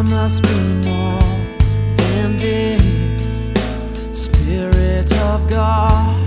must be more than this. Spirit of God,